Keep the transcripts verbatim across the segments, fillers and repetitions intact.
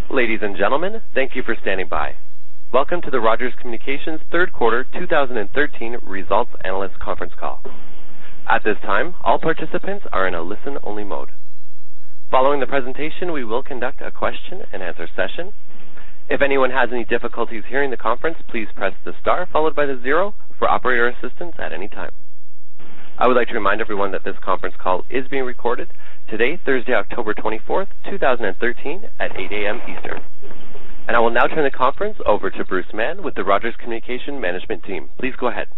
Ladies and gentlemen, thank you for standing by. Welcome to the Rogers Communications third quarter two thousand thirteen Results Analyst Conference Call. At this time, all participants are in a listen-only mode. Following the presentation, we will conduct a question-and-answer session. If anyone has any difficulties hearing the conference, please press the star followed by the zero for operator assistance at any time. I would like to remind everyone that this conference call is being recorded today, Thursday, October twenty-fourth, two thousand thirteen, at eight a.m. Eastern. And I will now turn the conference over to Bruce Mann with the Rogers Communication Management Team. Please go ahead.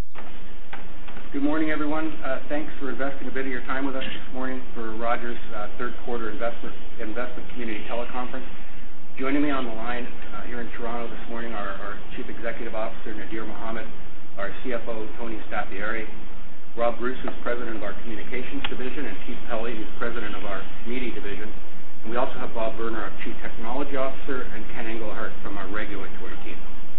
Good morning, everyone. Uh, thanks for investing a bit of your time with us this morning for Rogers' uh, third quarter investment, investment community teleconference. Joining me on the line uh, here in Toronto this morning are our Chief Executive Officer, Nadir Mohamed, our C F O, Tony Staffieri, Rob Bruce, who's President of our Communications Division, and Keith Pelly, who's President of our Media Division. And we also have Bob Berner, our Chief Technology Officer, and Ken Engelhardt from our regulatory team.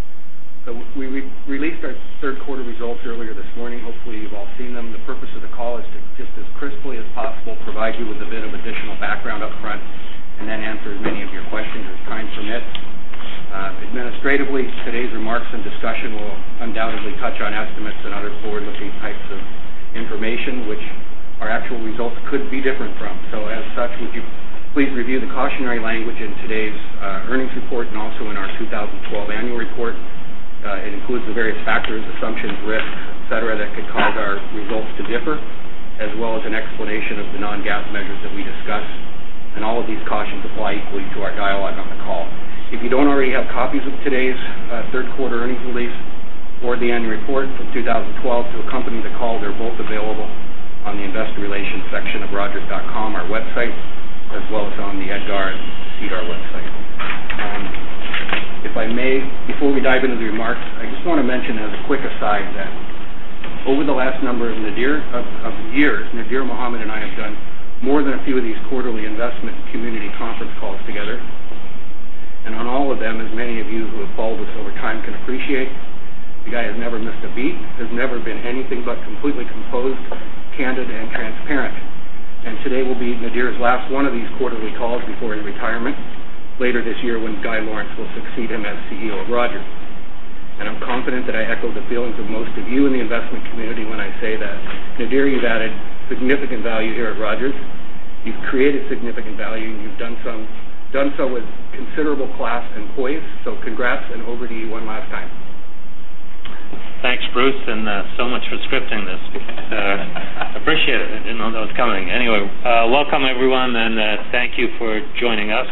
So we re- released our third quarter results earlier this morning. Hopefully you've all seen them. The purpose of the call is to, just as crisply as possible, provide you with a bit of additional background up front, and then answer as many of your questions as time permits. Uh, administratively, today's remarks and discussion will undoubtedly touch on estimates and other forward-looking types of information, which our actual results could be different from. So as such, would you please review the cautionary language in today's uh, earnings report and also in our two thousand twelve annual report. Uh, it includes the various factors, assumptions, risks, et cetera, that could cause our results to differ, as well as an explanation of the non-GAAP measures that we discuss. And all of these cautions apply equally to our dialogue on the call. If you don't already have copies of today's uh, third quarter earnings release or the annual report from two thousand twelve to accompany the call, they're both available on the Investor Relations section of Rogers dot com, our website, as well as on the EDGAR and CEDAR website. Um, if I may, before we dive into the remarks, I just want to mention as a quick aside that over the last number of, Nadir, of, of years, Nadir Mohamed and I have done more than a few of these quarterly investment community conference calls together. And on all of them, as many of you who have followed us over time can appreciate, the guy has never missed a beat, has never been anything but completely composed, candid, and transparent. And today will be Nadir's last one of these quarterly calls before his retirement, later this year when Guy Lawrence will succeed him as C E O of Rogers. And I'm confident that I echo the feelings of most of you in the investment community when I say that, Nadir, you've added significant value here at Rogers. You've created significant value, and you've done some done so with considerable class and poise. So congrats, and over to you one last time. Thanks, Bruce, and uh, so much for scripting this. Uh, appreciate it. I didn't know that was coming. Anyway, uh, welcome, everyone, and uh, thank you for joining us.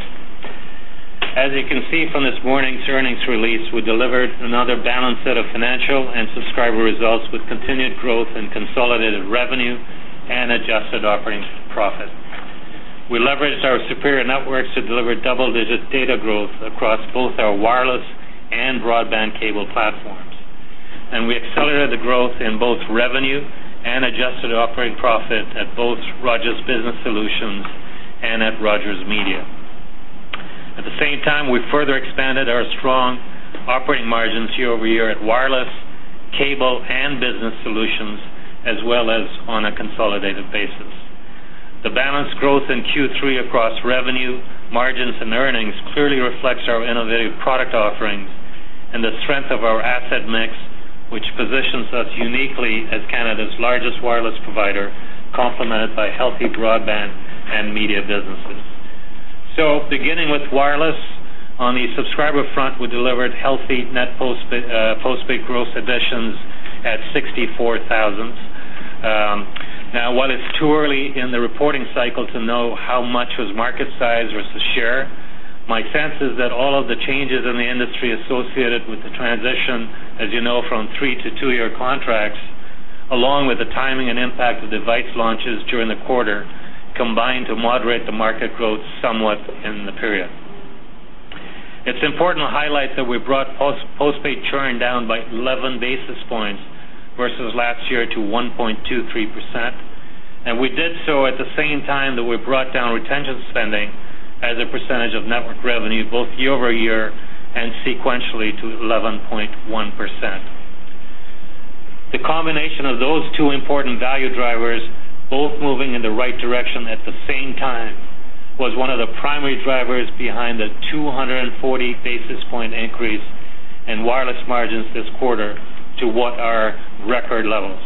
As you can see from this morning's earnings release, we delivered another balanced set of financial and subscriber results with continued growth in consolidated revenue and adjusted operating profit. We leveraged our superior networks to deliver double-digit data growth across both our wireless and broadband cable platforms. And we accelerated the growth in both revenue and adjusted operating profit at both Rogers Business Solutions and at Rogers Media. At the same time, we further expanded our strong operating margins year over year at wireless, cable, and business solutions, as well as on a consolidated basis. The balanced growth in Q three across revenue, margins, and earnings clearly reflects our innovative product offerings and the strength of our asset mix, which positions us uniquely as Canada's largest wireless provider, complemented by healthy broadband and media businesses. So, beginning with wireless, on the subscriber front, we delivered healthy net postpaid, uh, postpaid gross additions at sixty-four thousand. Um, Now, while it's too early in the reporting cycle to know how much was market size versus share, my sense is that all of the changes in the industry associated with the transition, as you know, from three to two-year contracts, along with the timing and impact of device launches during the quarter, combined to moderate the market growth somewhat in the period. It's important to highlight that we brought post- postpaid churn down by eleven basis points versus last year to one point two three percent, and we did so at the same time that we brought down retention spending as a percentage of network revenue both year over year and sequentially to eleven point one percent. The combination of those two important value drivers, both moving in the right direction at the same time, was one of the primary drivers behind the two hundred forty basis point increase in wireless margins this quarter to what are record levels.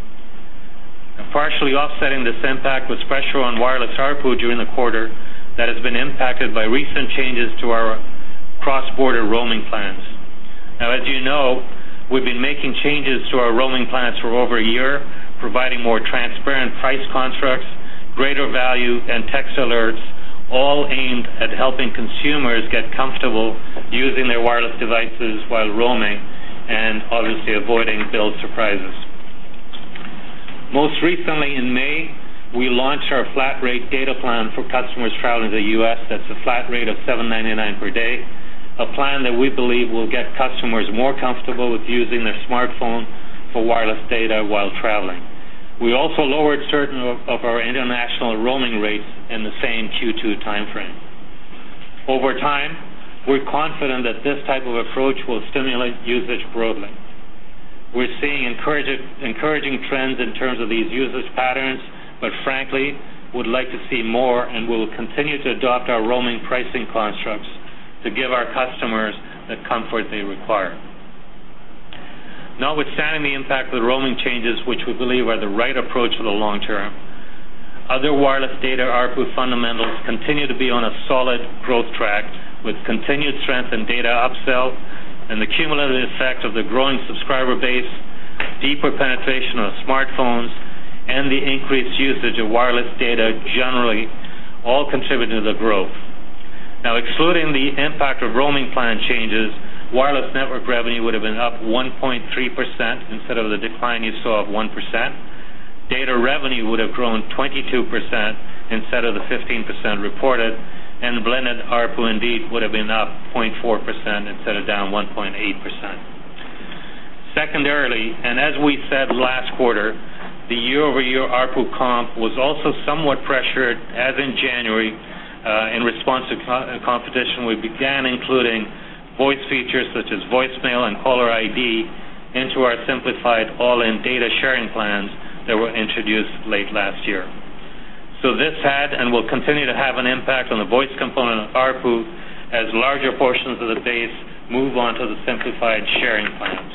And partially offsetting this impact was pressure on wireless A R P U during the quarter that has been impacted by recent changes to our cross-border roaming plans. Now, as you know, we've been making changes to our roaming plans for over a year, providing more transparent price constructs, greater value, and text alerts, all aimed at helping consumers get comfortable using their wireless devices while roaming and obviously avoiding bill surprises. Most recently in May, we launched our flat rate data plan for customers traveling to the U S That's a flat rate of seven dollars and ninety-nine cents per day, a plan that we believe will get customers more comfortable with using their smartphone for wireless data while traveling. We also lowered certain of our international roaming rates in the same Q two timeframe. Over time, we're confident that this type of approach will stimulate usage broadly. We're seeing encouraging, encouraging trends in terms of these usage patterns, but frankly, would like to see more and will continue to adopt our roaming pricing constructs to give our customers the comfort they require. Notwithstanding the impact of the roaming changes, which we believe are the right approach for the long term, other wireless data A R P U fundamentals continue to be on a solid growth track with continued strength in data upsell and the cumulative effect of the growing subscriber base, deeper penetration of smartphones, and the increased usage of wireless data generally all contributing to the growth. Now, excluding the impact of roaming plan changes, wireless network revenue would have been up one point three percent instead of the decline you saw of one percent. Data revenue would have grown twenty-two percent instead of the fifteen percent reported, and blended A R P U indeed would have been up zero point four percent instead of down one point eight percent. Secondarily, and as we said last quarter, the year-over-year A R P U comp was also somewhat pressured, as in January, uh, in response to co- competition. We began including voice features such as voicemail and caller I D into our simplified all-in data sharing plans that were introduced late last year. So this had and will continue to have an impact on the voice component of A R P U as larger portions of the base move on to the simplified sharing plans.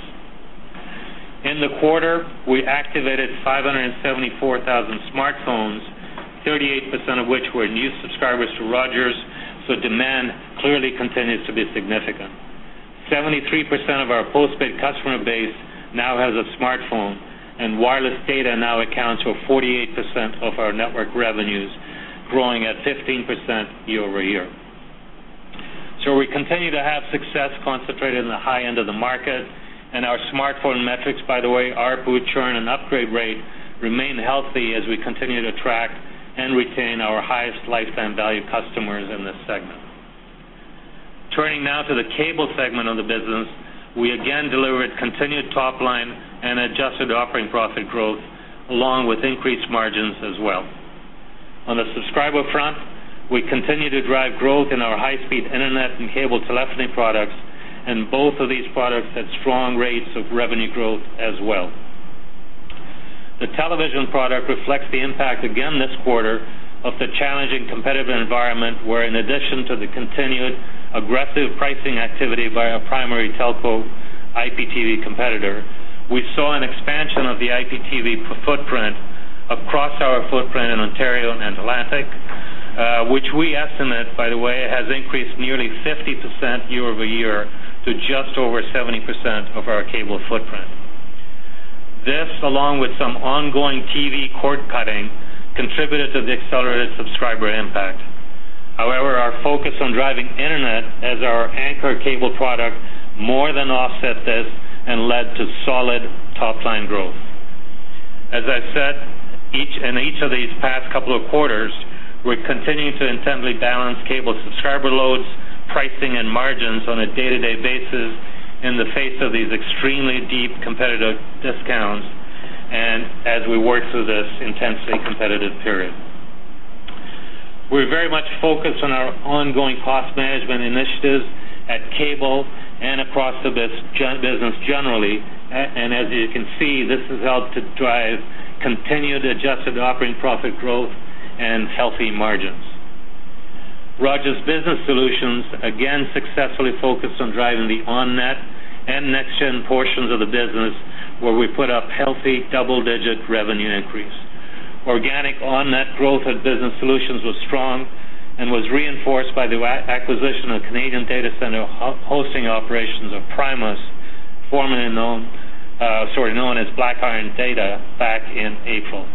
In the quarter, we activated five hundred seventy-four thousand smartphones, thirty-eight percent of which were new subscribers to Rogers, so demand clearly continues to be significant. seventy-three percent of our postpaid customer base now has a smartphone, and wireless data now accounts for forty-eight percent of our network revenues, growing at fifteen percent year over year. So we continue to have success concentrated in the high end of the market, and our smartphone metrics, by the way, A R P U, churn, and upgrade rate, remain healthy as we continue to attract and retain our highest lifetime value customers in this segment. Turning now to the cable segment of the business, we again delivered continued top line and adjusted operating profit growth, along with increased margins as well. On the subscriber front, we continue to drive growth in our high-speed internet and cable telephony products, and both of these products had strong rates of revenue growth as well. The television product reflects the impact again this quarter of the challenging competitive environment where, in addition to the continued aggressive pricing activity by our primary telco I P T V competitor, we saw an expansion of the I P T V footprint across our footprint in Ontario and Atlantic, uh, which we estimate, by the way, has increased nearly fifty percent year over year to just over seventy percent of our cable footprint. This, along with some ongoing T V cord cutting, contributed to the accelerated subscriber impact. However, our focus on driving internet as our anchor cable product more than offset this and led to solid top-line growth. As I said, each in each of these past couple of quarters, we're continuing to intently balance cable subscriber loads, pricing, and margins on a day-to-day basis in the face of these extremely deep competitive discounts and as we work through this intensely competitive period. We're very much focused on our ongoing cost management initiatives at cable and across the business generally, and as you can see, this has helped to drive continued adjusted operating profit growth and healthy margins. Rogers Business Solutions again successfully focused on driving the on-net and next-gen portions of the business, where we put up healthy double-digit revenue increase. Organic on-net growth at Business Solutions was strong and was reinforced by the acquisition of Canadian data center hosting operations of Primus, formerly known, uh, sorry, known as Black Iron Data, back in April.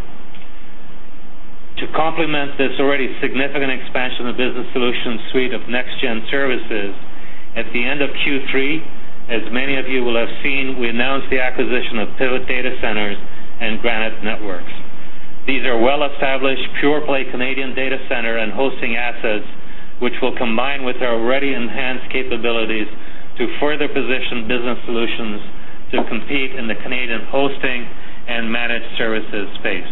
To complement this already significant expansion of the Business Solutions suite of next-gen services, at the end of Q three, as many of you will have seen, we announced the acquisition of Pivot Data Centers and Granite Networks. These are well-established, pure-play Canadian data center and hosting assets, which will combine with our already enhanced capabilities to further position Business Solutions to compete in the Canadian hosting and managed services space.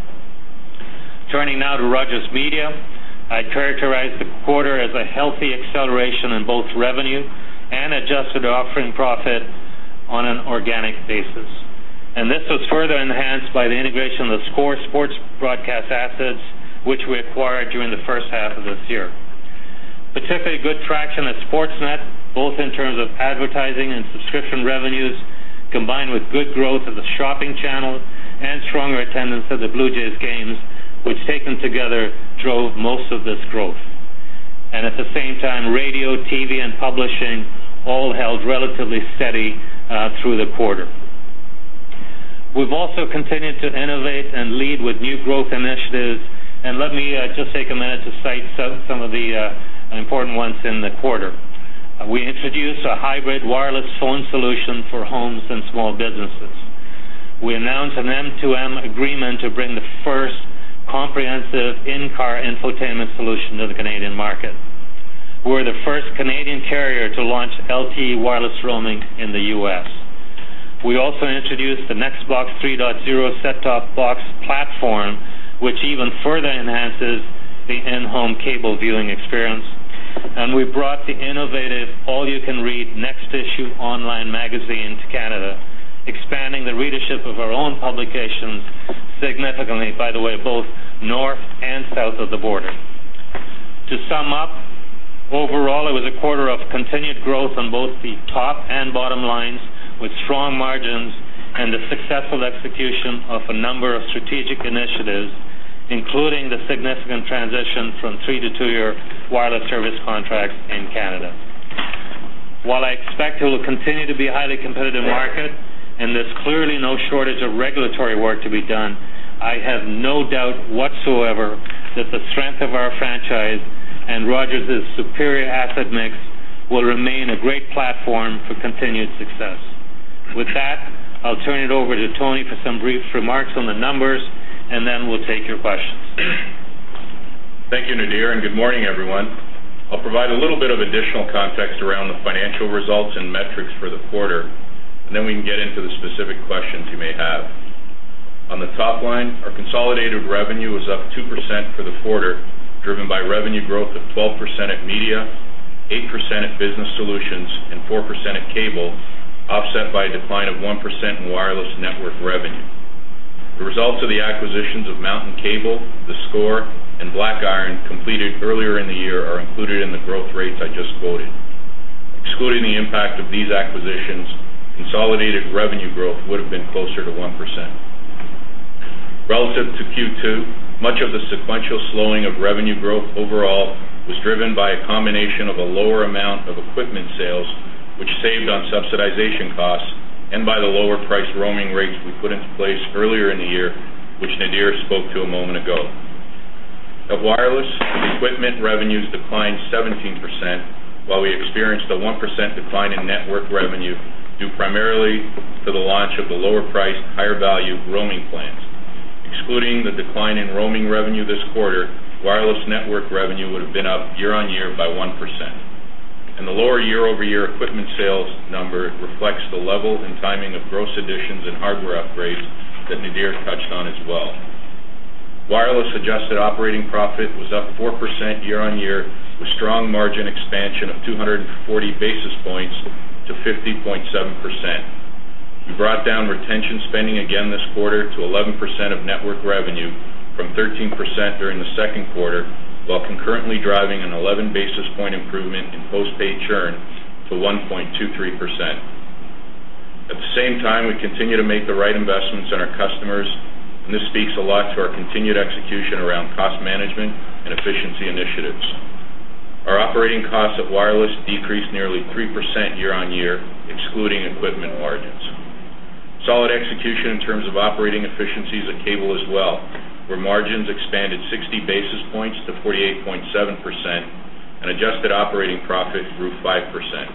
Turning now to Rogers Media, I'd characterize the quarter as a healthy acceleration in both revenue and adjusted operating profit on an organic basis. And this was further enhanced by the integration of the Score sports broadcast assets, which we acquired during the first half of this year. Particularly good traction at Sportsnet, both in terms of advertising and subscription revenues, combined with good growth of the shopping channel and stronger attendance at the Blue Jays games, which taken together drove most of this growth. And at the same time, radio, T V, and publishing all held relatively steady uh, through the quarter. We've also continued to innovate and lead with new growth initiatives, and let me uh, just take a minute to cite some, some of the uh, important ones in the quarter. Uh, we introduced a hybrid wireless phone solution for homes and small businesses. We announced an M two M agreement to bring the first comprehensive in-car infotainment solution to the Canadian market. We're the first Canadian carrier to launch L T E wireless roaming in the U S We also introduced the Nextbox three point oh set-top box platform, which even further enhances the in-home cable viewing experience. And we brought the innovative all-you-can-read Next Issue online magazine to Canada, expanding the readership of our own publications significantly, by the way, both north and south of the border. To sum up, overall, it was a quarter of continued growth on both the top and bottom lines, with strong margins and the successful execution of a number of strategic initiatives, including the significant transition from three to two-year wireless service contracts in Canada. While I expect it will continue to be a highly competitive market, and there's clearly no shortage of regulatory work to be done, I have no doubt whatsoever that the strength of our franchise and Rogers' superior asset mix will remain a great platform for continued success. With that, I'll turn it over to Tony for some brief remarks on the numbers, and then we'll take your questions. Thank you, Nadir, and good morning, everyone. I'll provide a little bit of additional context around the financial results and metrics for the quarter, and then we can get into the specific questions you may have. On the top line, our consolidated revenue was up two percent for the quarter, driven by revenue growth of twelve percent at Media, eight percent at Business Solutions, and four percent at Cable, offset by a decline of one percent in wireless network revenue. The results of the acquisitions of Mountain Cable, The Score, and Black Iron completed earlier in the year are included in the growth rates I just quoted. Excluding the impact of these acquisitions, consolidated revenue growth would have been closer to one percent. Relative to Q two, much of the sequential slowing of revenue growth overall was driven by a combination of a lower amount of equipment sales, which saved on subsidization costs, and by the lower price roaming rates we put into place earlier in the year, which Nadir spoke to a moment ago. At Wireless, equipment revenues declined seventeen percent, while we experienced a one percent decline in network revenue due primarily to the launch of the lower-priced, higher-value roaming plans. Excluding the decline in roaming revenue this quarter, wireless network revenue would have been up year-on-year by one percent. And the lower year-over-year equipment sales number reflects the level and timing of gross additions and hardware upgrades that Nadir touched on as well. Wireless adjusted operating profit was up four percent year-on-year, with strong margin expansion of two hundred forty basis points to fifty point seven percent. We brought down retention spending again this quarter to eleven percent of network revenue from thirteen percent during the second quarter, while concurrently driving an eleven basis point improvement in postpaid churn to one point two three percent. At the same time, we continue to make the right investments in our customers, and this speaks a lot to our continued execution around cost management and efficiency initiatives. Our operating costs at wireless decreased nearly three percent year-on-year, excluding equipment margins. Solid execution in terms of operating efficiencies at cable as well, where margins expanded sixty basis points to forty-eight point seven percent, and adjusted operating profit grew five percent.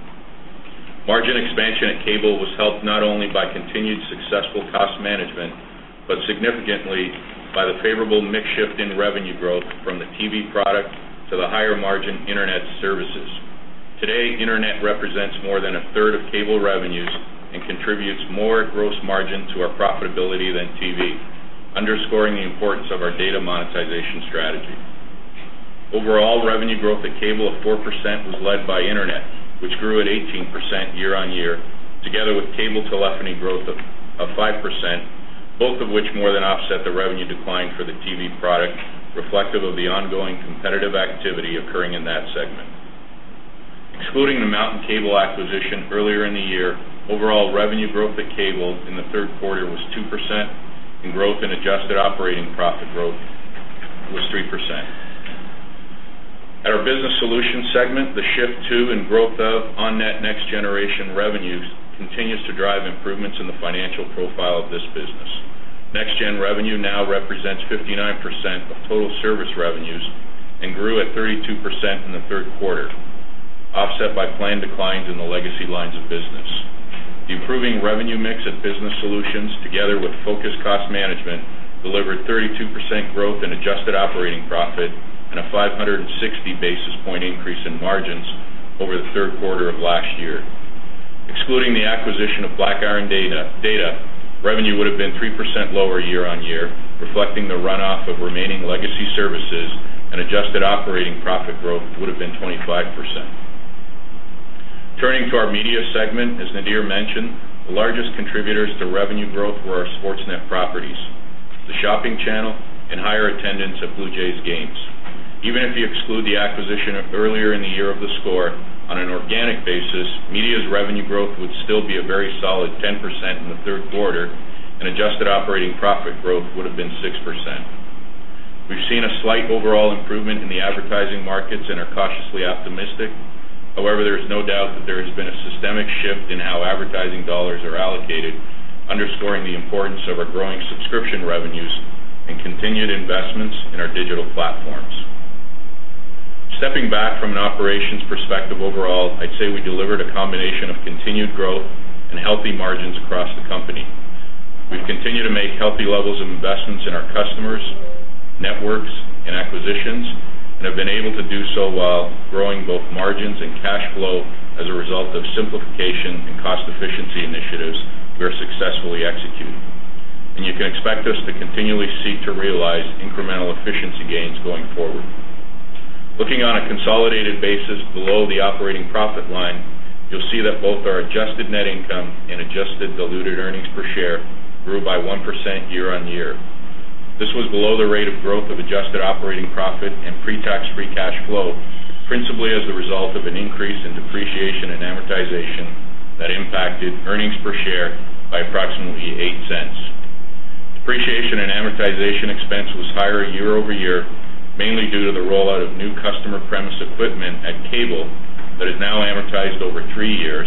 Margin expansion at cable was helped not only by continued successful cost management, but significantly by the favorable mix shift in revenue growth from the T V product to the higher margin internet services. Today, internet represents more than a third of cable revenues and contributes more gross margin to our profitability than T V, underscoring the importance of our data monetization strategy. Overall, revenue growth at cable of four percent was led by internet, which grew at eighteen percent year-on-year, together with cable telephony growth of, of five percent, both of which more than offset the revenue decline for the T V product, reflective of the ongoing competitive activity occurring in that segment. Excluding the Mountain Cable acquisition earlier in the year, overall revenue growth at cable in the third quarter was two percent, and growth in adjusted operating profit growth was three percent. At our Business Solutions segment, the shift to and growth of on-net next-generation revenues continues to drive improvements in the financial profile of this business. Next-gen revenue now represents fifty-nine percent of total service revenues and grew at thirty-two percent in the third quarter, offset by planned declines in the legacy lines of business. The improving revenue mix at Business Solutions, together with focused cost management, delivered thirty-two percent growth in adjusted operating profit and a five hundred sixty basis point increase in margins over the third quarter of last year. Excluding the acquisition of Black Iron Data, data revenue would have been three percent lower year-on-year, reflecting the runoff of remaining legacy services, and adjusted operating profit growth would have been twenty-five percent. Turning to our media segment, as Nadir mentioned, the largest contributors to revenue growth were our Sportsnet properties, the shopping channel, and higher attendance at Blue Jays games. Even if you exclude the acquisition of earlier in the year of the Score, on an organic basis, media's revenue growth would still be a very solid ten percent in the third quarter, and adjusted operating profit growth would have been six percent. We've seen a slight overall improvement in the advertising markets and are cautiously optimistic. However, there is no doubt that there has been a systemic shift in how advertising dollars are allocated, underscoring the importance of our growing subscription revenues and continued investments in our digital platforms. Stepping back from an operations perspective overall, I'd say we delivered a combination of continued growth and healthy margins across the company. We've continued to make healthy levels of investments in our customers, networks, and acquisitions, and have been able to do so while growing both margins and cash flow as a result of simplification and cost efficiency initiatives we are successfully executing. And you can expect us to continually seek to realize incremental efficiency gains going forward. Looking on a consolidated basis below the operating profit line, you'll see that both our adjusted net income and adjusted diluted earnings per share grew by one percent year-on-year. This was below the rate of growth of adjusted operating profit and pre-tax free cash flow, principally as a result of an increase in depreciation and amortization that impacted earnings per share by approximately eight cents. Depreciation and amortization expense was higher year over year, mainly due to the rollout of new customer premise equipment at cable that is now amortized over three years.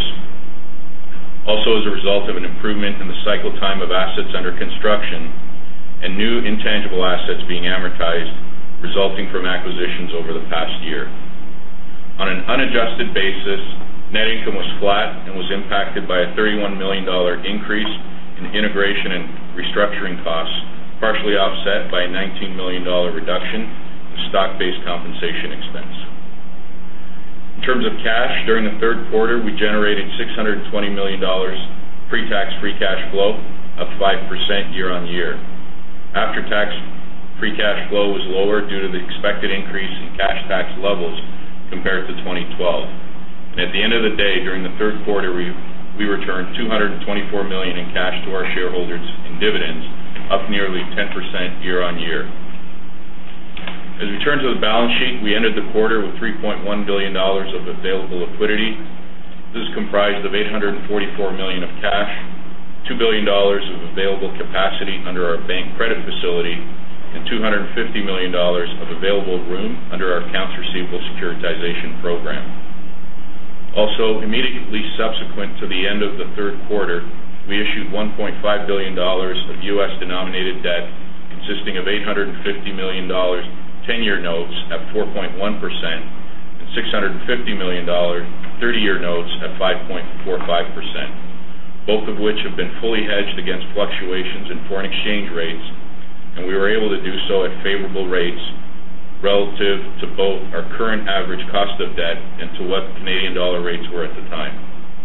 Also as a result of an improvement in the cycle time of assets under construction and new intangible assets being amortized resulting from acquisitions over the past year. On an unadjusted basis, net income was flat and was impacted by a thirty-one million dollars increase in integration and restructuring costs, partially offset by a nineteen million dollars reduction stock-based compensation expense. In terms of cash, during the third quarter, we generated six hundred twenty million dollars pre-tax free cash flow, up five percent year-on-year. After-tax free cash flow was lower due to the expected increase in cash tax levels compared to twenty twelve. And at the end of the day, during the third quarter, we, we returned two hundred twenty-four million dollars in cash to our shareholders in dividends, up nearly ten percent year-on-year. As we turn to the balance sheet, we ended the quarter with three point one billion dollars of available liquidity. This is comprised of eight hundred forty-four million dollars of cash, two billion dollars of available capacity under our bank credit facility, and two hundred fifty million dollars of available room under our accounts receivable securitization program. Also, immediately subsequent to the end of the third quarter, we issued one point five billion dollars of U S denominated debt consisting of eight hundred fifty million dollars ten-year notes at four point one percent and six hundred fifty million dollars thirty-year notes at five point four five percent, both of which have been fully hedged against fluctuations in foreign exchange rates, and we were able to do so at favorable rates relative to both our current average cost of debt and to what Canadian dollar rates were at the time.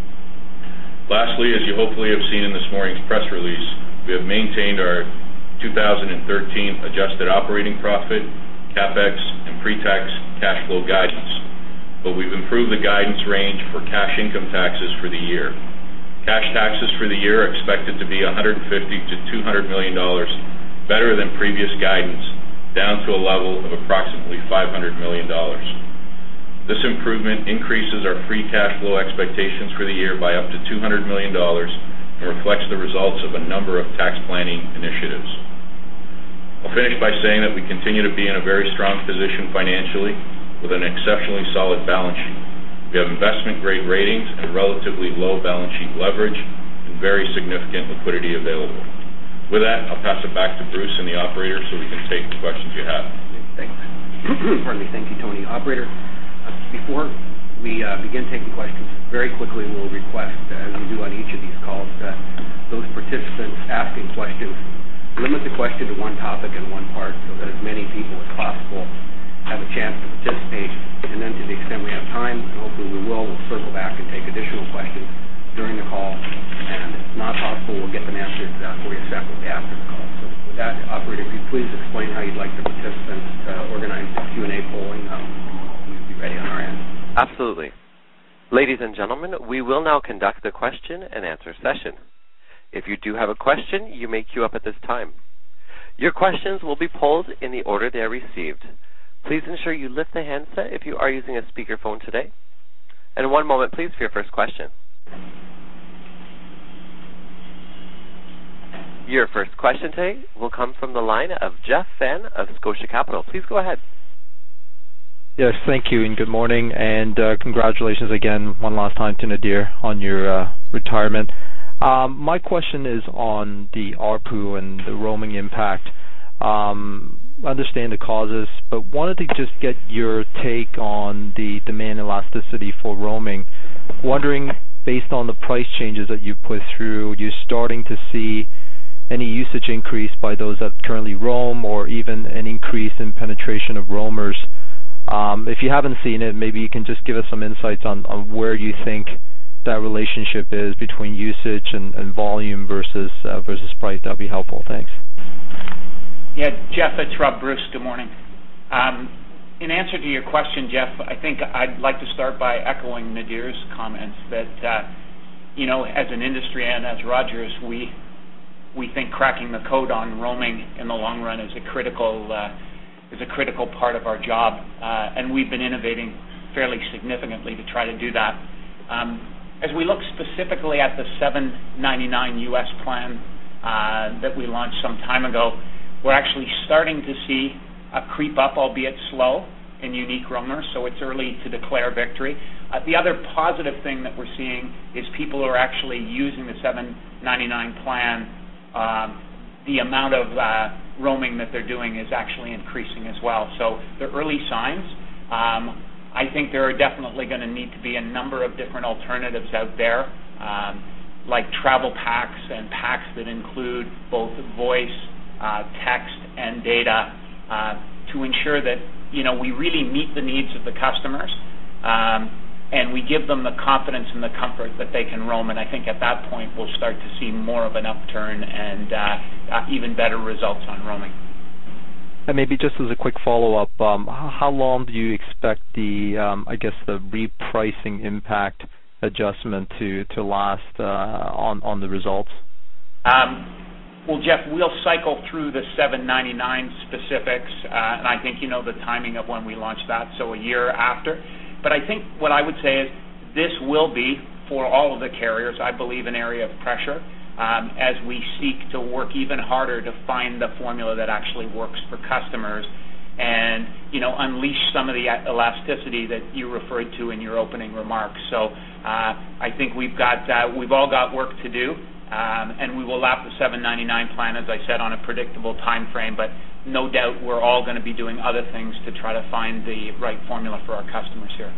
Lastly, as you hopefully have seen in this morning's press release, we have maintained our two thousand thirteen adjusted operating profit, CapEx, and pre-tax cash flow guidance, but we've improved the guidance range for cash income taxes for the year. Cash taxes for the year are expected to be one hundred fifty to two hundred million dollars better than previous guidance, down to a level of approximately five hundred million dollars. This improvement increases our free cash flow expectations for the year by up to two hundred million dollars and reflects the results of a number of tax planning initiatives. I'll finish by saying that we continue to be in a very strong position financially with an exceptionally solid balance sheet. We have investment-grade ratings and relatively low balance sheet leverage and very significant liquidity available. With that, I'll pass it back to Bruce and the operator so we can take the questions you have. Thanks. Pardon me. Thank you, Tony. Operator, uh, before we uh, begin taking questions, very quickly we'll request, uh, as we do on each of these calls, that those participants asking questions limit the question to one topic and one part so that as many people as possible have a chance to participate. And then to the extent we have time, and hopefully we will, we'll circle back and take additional questions during the call. And if not possible, we'll get them answered uh, for you separately after the call. So with that, operator, if you please explain how you'd like the participants uh, organize the Q and A polling, um, we'll be ready on our end. Absolutely. Ladies and gentlemen, we will now conduct the question and answer session. If you do have a question, you may queue up at this time. Your questions will be polled in the order they are received. Please ensure you lift the handset if you are using a speakerphone today. And one moment, please, for your first question. Your first question today will come from the line of Jeff Fan of Scotia Capital. Please go ahead. Yes, thank you, and good morning, and uh, congratulations again one last time to Nadir on your uh, retirement. Um, my question is on the A R P U and the roaming impact. Um, I understand the causes, but wanted to just get your take on the demand elasticity for roaming. Wondering, based on the price changes that you put through, you're starting to see any usage increase by those that currently roam, or even an increase in penetration of roamers. Um, if you haven't seen it, maybe you can just give us some insights on, on where you think that relationship is between usage and, and volume versus uh, versus price. That'd be helpful. Thanks. Yeah, Jeff, it's Rob Bruce. Good morning. Um, in answer to your question, Jeff, I think I'd like to start by echoing Nadir's comments that, uh, you know, as an industry and as Rogers, we we think cracking the code on roaming in the long run is a critical uh, is a critical part of our job, uh, and we've been innovating fairly significantly to try to do that. Um, As we look specifically at the seven ninety-nine U S plan uh, that we launched some time ago, we're actually starting to see a creep up, albeit slow, in unique roamers, so it's early to declare victory. Uh, the other positive thing that we're seeing is people who are actually using the seven ninety-nine plan, um, the amount of uh, roaming that they're doing is actually increasing as well. So the early signs. Um, I think there are definitely going to need to be a number of different alternatives out there, um, like travel packs and packs that include both voice, uh, text, and data uh, to ensure that, you know, we really meet the needs of the customers um, and we give them the confidence and the comfort that they can roam. And I think at that point we'll start to see more of an upturn and uh, uh, even better results on roaming. And maybe just as a quick follow-up, um, how long do you expect the, um, I guess, the repricing impact adjustment to, to last uh, on, on the results? Um, Well, Jeff, we'll cycle through the seven ninety-nine specifics, uh, and I think you know the timing of when we launched that, so a year after. But I think what I would say is this will be, for all of the carriers, I believe, an area of pressure um, as we seek to work even harder to find the formula that actually works for customers and, you know, unleash some of the elasticity that you referred to in your opening remarks. So uh, I think we've got, uh, we've all got work to do. Um, and we will lap the seven ninety-nine plan, as I said, on a predictable time frame, but no doubt we're all going to be doing other things to try to find the right formula for our customers here.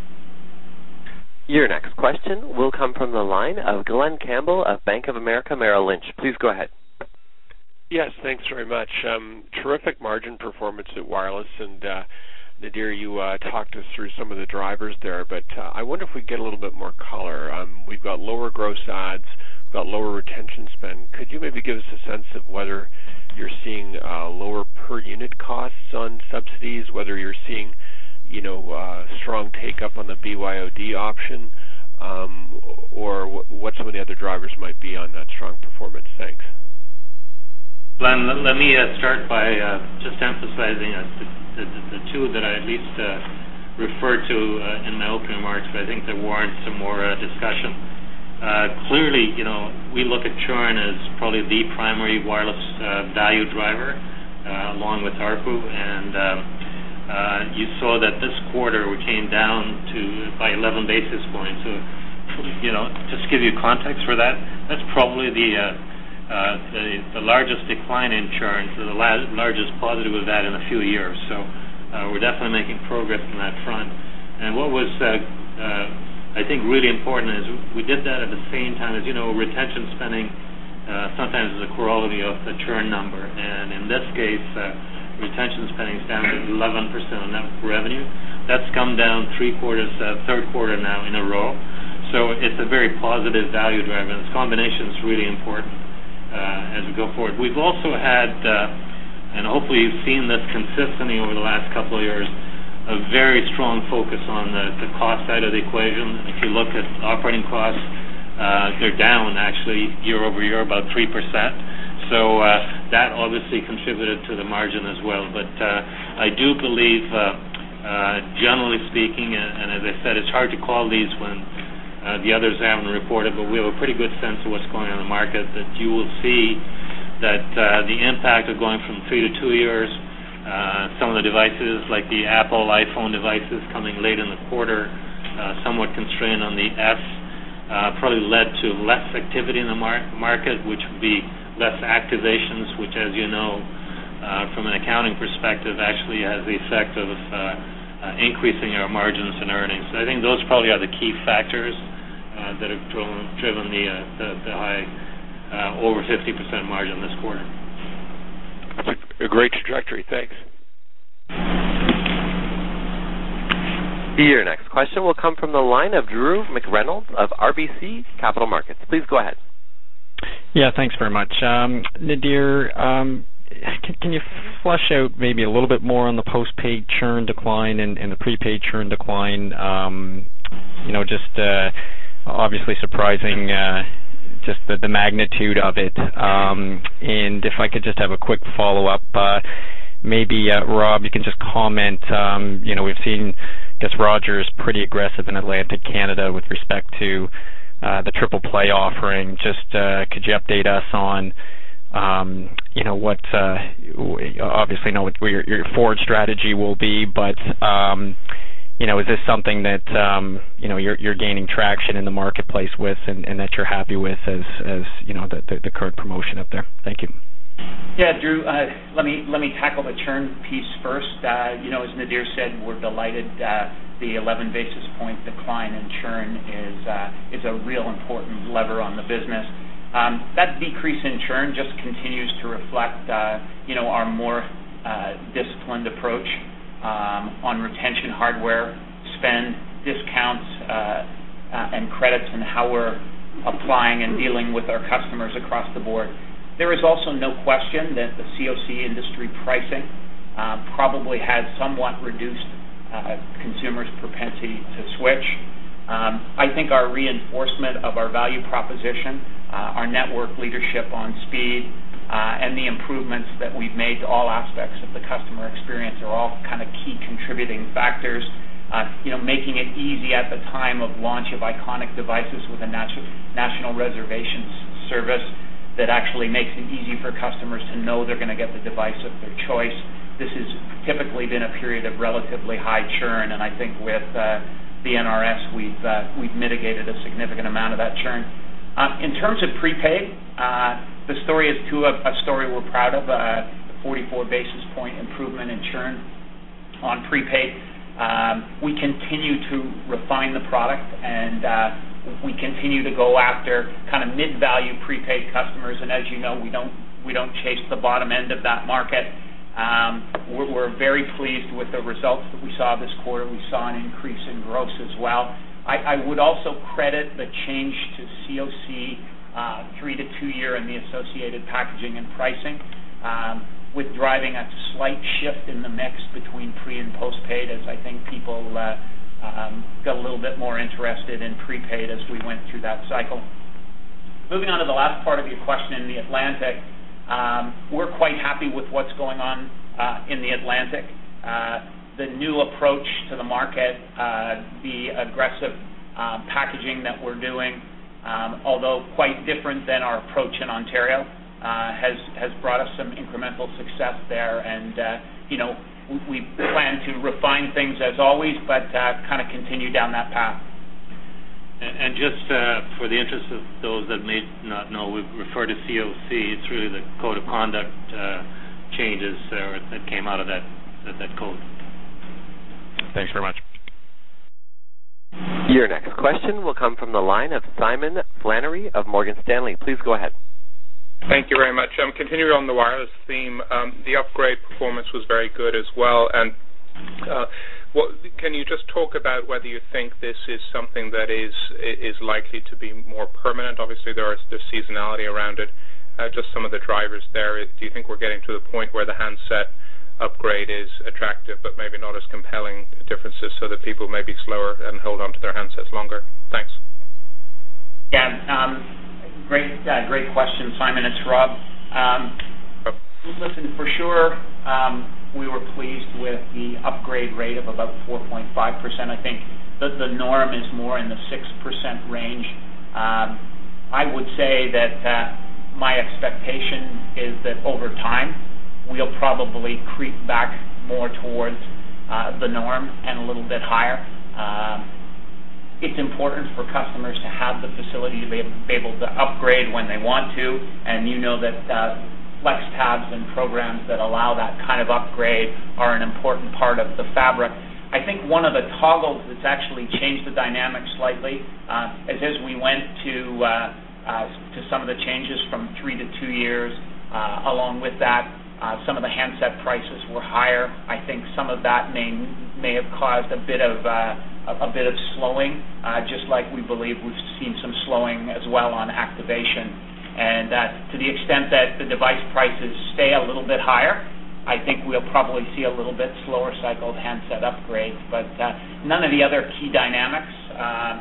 Your next question will come from the line of Glenn Campbell of Bank of America Merrill Lynch. Please go ahead. Yes, thanks very much. Um, terrific margin performance at Wireless, and uh, Nadir, you uh, talked us through some of the drivers there, but uh, I wonder if we get a little bit more color. Um, we've got lower gross adds, we've got lower retention spend. Could you maybe give us a sense of whether you're seeing uh, lower per unit costs on subsidies, whether you're seeing, you know, uh, strong take-up on the B Y O D option, um, or w- what some of the other drivers might be on that strong performance? Thanks. Glenn, let, let me uh, start by uh, just emphasizing uh, the, the, the two that I at least uh, referred to uh, in my opening remarks, but I think that warrants some more uh, discussion. Uh, clearly, you know, we look at churn as probably the primary wireless uh, value driver, uh, along with A R P U, and um, uh, you saw that this quarter we came down to by eleven basis points. So, you know, just to give you context for that, that's probably the uh, Uh, the, the largest decline in churn, so the la- largest positive we've had in a few years. So uh, we're definitely making progress on that front. And what was, uh, uh, I think, really important is we did that at the same time as, you know, retention spending uh, sometimes is a corollary of the churn number. And in this case, uh, retention spending is down to eleven percent of net revenue. That's come down three quarters, uh, third quarter now in a row. So it's a very positive value driver, and this combination is really important. Uh, as we go forward. We've also had, uh, and hopefully you've seen this consistently over the last couple of years, a very strong focus on the, the cost side of the equation. If you look at operating costs, uh, they're down actually year over year about three percent. So uh, that obviously contributed to the margin as well. But uh, I do believe, uh, uh, generally speaking, and, and as I said, it's hard to call these when Uh, the others haven't reported, but we have a pretty good sense of what's going on in the market, that you will see that uh, the impact of going from three to two years, uh, some of the devices like the Apple iPhone devices coming late in the quarter, uh, somewhat constrained on the S, uh, probably led to less activity in the mar- market, which would be less activations, which, as you know, uh, from an accounting perspective, actually has the effect of uh, uh, increasing our margins and earnings. So I think those probably are the key factors Uh, that have driven, driven the, uh, the, the high uh, over fifty percent margin this quarter. That's a, a great trajectory. Thanks. Your next question will come from the line of Drew McReynolds of R B C Capital Markets. Please go ahead. Yeah, thanks very much. Um, Nadir, um, can, can you flesh out maybe a little bit more on the postpaid churn decline and, and the prepaid churn decline? Um, you know, just... Uh, Obviously surprising, uh, just the, the magnitude of it. Um, and if I could just have a quick follow-up, uh, maybe uh, Rob, you can just comment. Um, you know, we've seen, I guess, Rogers pretty aggressive in Atlantic Canada with respect to uh, the triple play offering. Just uh, could you update us on, um, you know, what? Uh, obviously, know what your, your forward strategy will be, but. Um, You know, is this something that um, you know you're, you're gaining traction in the marketplace with, and, and that you're happy with as, as you know the, the, the current promotion up there? Thank you. Yeah, Drew. Uh, let me let me tackle the churn piece first. Uh, you know, as Nadir said, we're delighted. Uh, the eleven basis point decline in churn is uh, is a real important lever on the business. Um, that decrease in churn just continues to reflect, uh, you know, our more uh, disciplined approach. Um, on retention hardware, spend, discounts, uh, uh, and credits, and how we're applying and dealing with our customers across the board. There is also no question that the C O C industry pricing uh, probably has somewhat reduced uh, consumers' propensity to switch. Um, I think our reinforcement of our value proposition, uh, our network leadership on speed, uh, and the improvements that we've made to all aspects of the customer experience are all kind of key contributing factors. Uh, you know, making it easy at the time of launch of iconic devices with a natu- national reservations service that actually makes it easy for customers to know they're going to get the device of their choice. This has typically been a period of relatively high churn, and I think with uh, the N R S, we've uh, we've mitigated a significant amount of that churn. Uh, in terms of prepaid, uh, the story is too a, a story we're proud of. Uh, forty-four basis point improvement in churn on prepaid. Um, we continue to refine the product, and uh, we continue to go after kind of mid-value prepaid customers. And as you know, we don't we don't chase the bottom end of that market. Um, we're, we're very pleased with the results that we saw this quarter. We saw an increase in gross as well. I, I would also credit the change to C O C uh, three to two year and the associated packaging and pricing um, with driving a slight shift in the mix between pre and postpaid, as I think people uh, um, got a little bit more interested in prepaid as we went through that cycle. Moving on to the last part of your question in the Atlantic. Um, we're quite happy with what's going on uh, in the Atlantic. Uh, the new approach to the market, uh, the aggressive uh, packaging that we're doing, um, although quite different than our approach in Ontario, uh, has has brought us some incremental success there. And uh, you know, we, we plan to refine things as always, but uh, kind of continue down that path. And just uh, for the interest of those that may not know, we refer to C O C. It's really the code of conduct uh, changes uh, that came out of that, that that code. Thanks very much. Your next question will come from the line of Simon Flannery of Morgan Stanley. Please go ahead. Thank you very much. Um, continuing on the wireless theme, um, the upgrade performance was very good as well. And uh, what, can you just talk about whether you think this is something that is is likely to be more permanent? Obviously, there is there's seasonality around it. Uh, just some of the drivers there. Do you think we're getting to the point where the handset upgrade is attractive, but maybe not as compelling differences, so that people may be slower and hold on to their handsets longer? Thanks. Yeah, um, great, uh, great question, Simon. It's Rob. Um, listen, for sure. Um, We were pleased with the upgrade rate of about four point five percent. I think the, the norm is more in the six percent range. Um, I would say that uh, my expectation is that over time we'll probably creep back more towards uh, the norm and a little bit higher. Um, it's important for customers to have the facility to be able, be able to upgrade when they want to, and you know that uh, Flex tabs and programs that allow that kind of upgrade are an important part of the fabric. I think one of the toggles that's actually changed the dynamic slightly uh, is as we went to uh, uh, to some of the changes from three to two years. Uh, along with that, uh, some of the handset prices were higher. I think some of that may may have caused a bit of uh, a, a bit of slowing, uh, just like we believe we've seen some slowing as well on activation. And uh, to the extent that the device prices stay a little bit higher, I think we'll probably see a little bit slower cycled handset upgrades. But uh, none of the other key dynamics uh,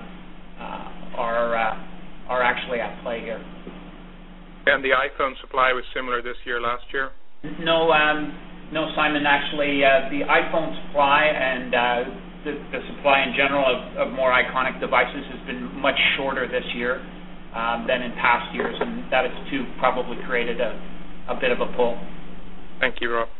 uh, are uh, are actually at play here. And the iPhone supply was similar this year, last year? No, um, no, Simon. Actually, uh, the iPhone supply and uh, the, the supply in general of, of more iconic devices has been much shorter this year Um, than in past years, and that has too probably created a, a bit of a pull. Thank you, Rob.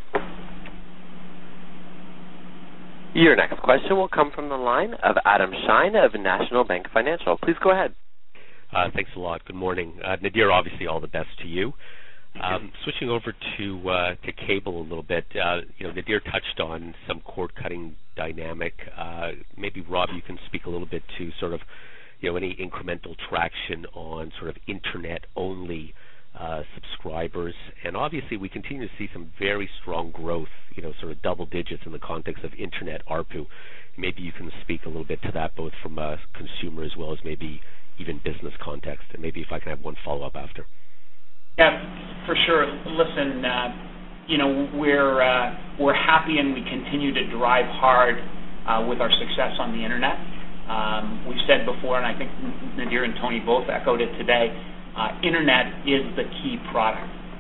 Your next question will come from the line of Adam Shine of National Bank Financial. Please go ahead. Uh, thanks a lot. Good morning. Uh, Nadir, obviously all the best to you. Um, switching over to uh, to cable a little bit, uh, you know, Nadir touched on some cord-cutting dynamic. Uh, maybe, Rob, you can speak a little bit to sort of, you know, any incremental traction on sort of internet-only uh, subscribers. And obviously we continue to see some very strong growth, you know, sort of double digits in the context of internet A R P U. Maybe you can speak a little bit to that, both from a consumer as well as maybe even business context. And maybe if I can have one follow-up after. Yeah, for sure. Listen, uh, you know, we're uh, we're happy and we continue to drive hard uh, with our success on the internet. Um, we've said before, and I think Nadir and Tony both echoed it today, uh, internet is the key product.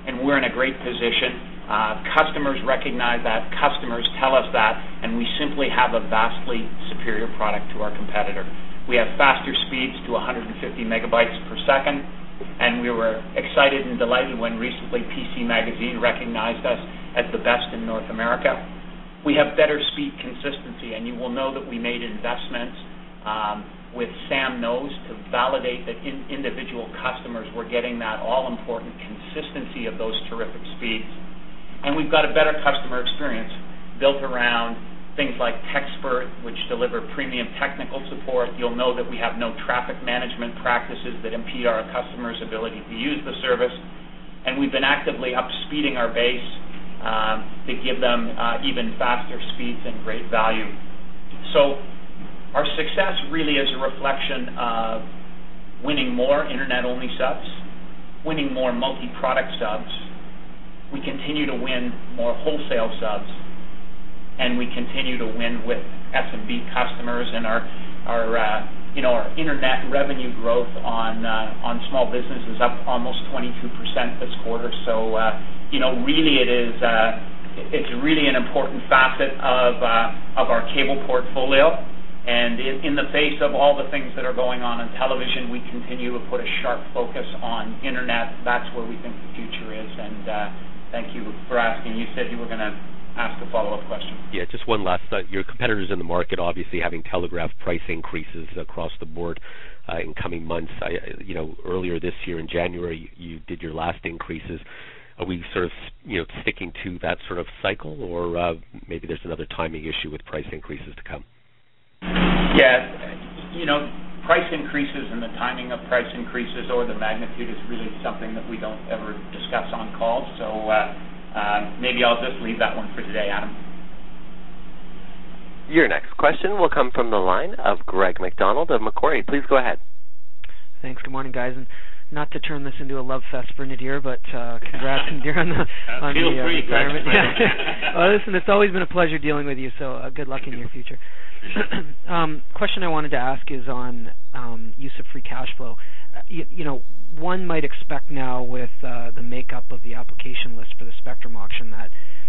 and we're in a great position. Uh, customers recognize that, customers tell us that, and we simply have a vastly superior product to our competitor. We have faster speeds to one hundred fifty megabytes per second, and we were excited and delighted when recently P C Magazine recognized us as the best in North America. We have better speed consistency, and you will know that we made investments um, with Sam Knows to validate that in individual customers were getting that all-important consistency of those terrific speeds. And we've got a better customer experience built around things like TechSpert, which deliver premium technical support. You'll know that we have no traffic management practices that impede our customers' ability to use the service. And we've been actively up-speeding our base um, to give them uh, even faster speeds and great value. So our success really is a reflection of winning more Internet-only subs, winning more multi-product subs. We continue to win more wholesale subs, and we continue to win with S M B customers. And our, our, uh, you know, our internet revenue growth on uh, on small business is up almost twenty-two percent this quarter. So, uh, you know, really, it is uh, it's really an important facet of uh, of our cable portfolio. And in, in the face of all the things that are going on on television, we continue to put a sharp focus on internet. That's where we think the future is. And uh, thank you for asking. You said you were going to ask a follow-up question. Yeah, just one last thought. Your competitors in the market obviously having telegraphed price increases across the board uh, in coming months. I, you know, earlier this year in January, you did your last increases. Are we sort of, you know, sticking to that sort of cycle, or uh, maybe there's another timing issue with price increases to come? Yeah, you know, price increases and the timing of price increases or the magnitude is really something that we don't ever discuss on calls. So uh, uh, maybe I'll just leave that one for today, Adam. Your next question will come from the line of Greg McDonald of Macquarie. Please go ahead. Thanks. Good morning, guys. And not to turn this into a love fest for Nadir, but uh, congrats, Nadir, on the, uh, on feel the uh, free, retirement. Greg. Well, listen, it's always been a pleasure dealing with you, so uh, good luck in your future. um, question I wanted to ask is on um, use of free cash flow. Uh, you, you know, one might expect now with uh, the makeup of the application list for the Spectrum auction that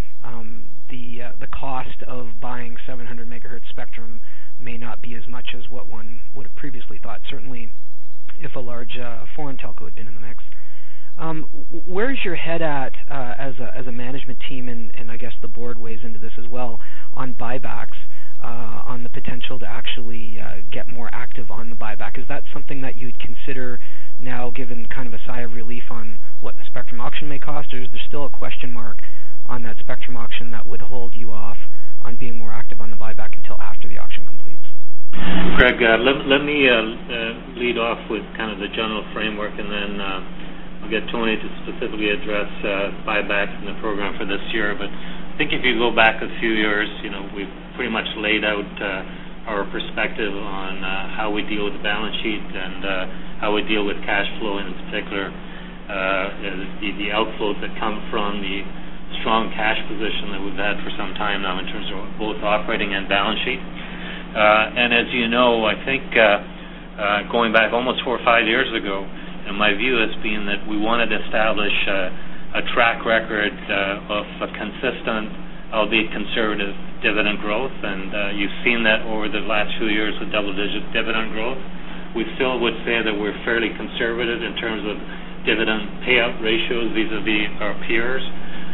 um, the uh, the cost of buying seven hundred megahertz spectrum may not be as much as what one would have previously thought. Certainly, if a large uh, foreign telco had been in the mix. Um, where's your head at uh, as a as a management team, and, and I guess the board weighs into this as well, on buybacks, uh, on the potential to actually uh, get more active on the buyback? Is that something that you'd consider now, given kind of a sigh of relief on what the Spectrum auction may cost, or is there still a question mark on that Spectrum auction that would hold you off on being more active on the buyback until after the auction completes? Greg, uh, let, let me uh, uh, lead off with kind of the general framework, and then uh, I'll get Tony to specifically address uh, buybacks in the program for this year. But I think if you go back a few years, you know, we've pretty much laid out uh, our perspective on uh, how we deal with the balance sheet and uh, how we deal with cash flow, and in particular uh, the, the outflows that come from the strong cash position that we've had for some time now in terms of both operating and balance sheet. Uh, and as you know, I think uh, uh, going back almost four or five years ago, and my view has been that we wanted to establish uh, a track record uh, of a consistent, albeit conservative, dividend growth. And uh, you've seen that over the last few years with double-digit dividend growth. We still would say that we're fairly conservative in terms of dividend payout ratios vis-a-vis our peers.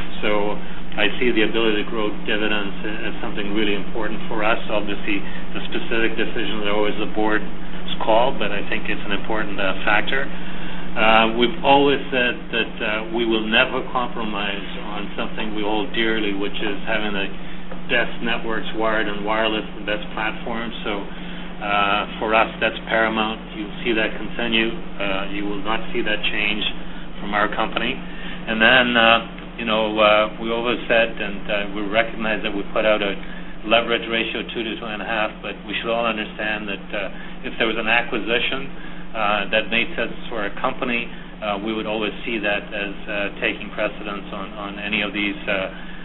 So I see the ability to grow dividends as something really important for us. Obviously, the specific decisions are always the board's call, but I think it's an important uh, factor. Uh, we've always said that uh, we will never compromise on something we hold dearly, which is having the best networks, wired and wireless, the best platforms. So uh, for us, that's paramount. You'll see that continue. Uh, you will not see that change from our company. And then uh, You know, uh, we always said, and uh, we recognize that we put out a leverage ratio two to two and a half, but we should all understand that uh, if there was an acquisition uh, that made sense for a company, uh, we would always see that as uh, taking precedence on, on any of these uh,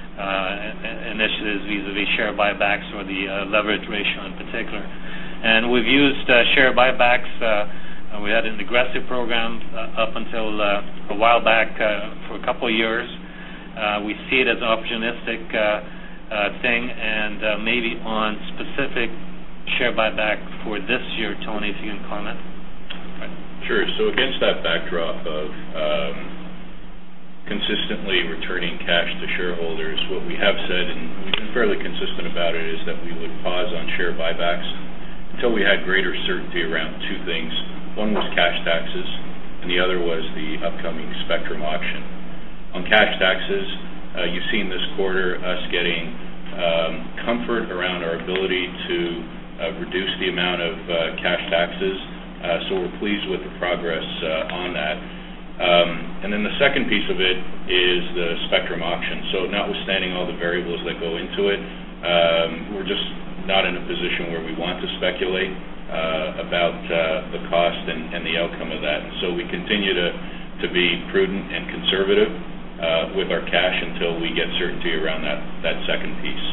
uh, initiatives vis-a-vis share buybacks or the uh, leverage ratio in particular. And we've used uh, share buybacks uh, Uh, we had an aggressive program uh, up until uh, a while back uh, for a couple of years. Uh, we see it as an opportunistic uh, uh, thing, and uh, maybe on specific share buyback for this year. Tony, if you can comment. Right. Sure. So against that backdrop of um, consistently returning cash to shareholders, what we have said, and we've been fairly consistent about it, is that we would pause on share buybacks until we had greater certainty around two things. One was cash taxes, and the other was the upcoming spectrum auction. On cash taxes, uh, you've seen this quarter us getting um, comfort around our ability to uh, reduce the amount of uh, cash taxes, uh, so we're pleased with the progress uh, on that. Um, and then the second piece of it is the spectrum auction. So notwithstanding all the variables that go into it, um, we're just not in a position where we want to speculate uh, about uh, the cost and, and the outcome of that. And so we continue to, to be prudent and conservative uh, with our cash until we get certainty around that, that second piece.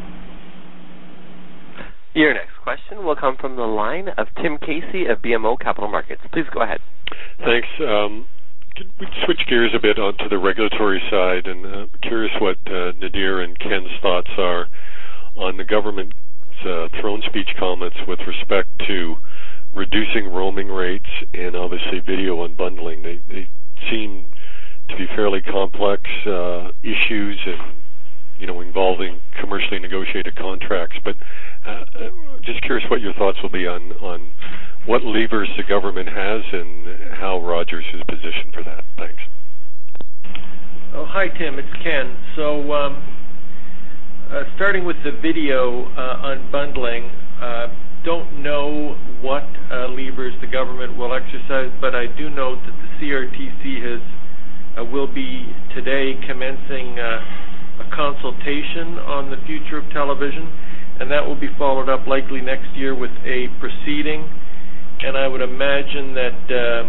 Your next question will come from the line of Tim Casey of B M O Capital Markets. Please go ahead. Thanks. Um, could we switch gears a bit onto the regulatory side? And uh, curious what uh, Nadir and Ken's thoughts are on the government's uh, throne speech comments with respect to reducing roaming rates and obviously video unbundling. They, they seem to be fairly complex uh, issues and, you know, involving commercially negotiated contracts. But uh, just curious what your thoughts will be on, on what levers the government has and how Rogers is positioned for that. Thanks. Oh, hi, Tim. It's Ken. So um, uh, starting with the video uh, unbundling, uh, don't know what uh, levers the government will exercise, but I do note that the C R T C has uh, will be today commencing uh, a consultation on the future of television, and that will be followed up likely next year with a proceeding. And I would imagine that um,